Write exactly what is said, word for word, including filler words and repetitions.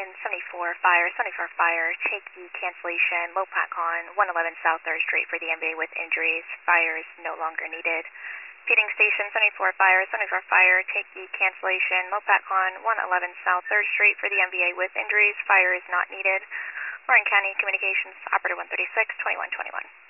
in seventy-four Fire, seventy-four Fire, take the cancellation, low PATCon, one eleven South third Street for the M B A with injuries. Fire is no longer needed. Feeding station, seventy-four Fire, seventy-four Fire, take the cancellation, low PATCon, one eleven South third Street for the M B A with injuries. Fire is not needed. Lawrence County Communications, Operator one thirty-six, twenty-one twenty-one.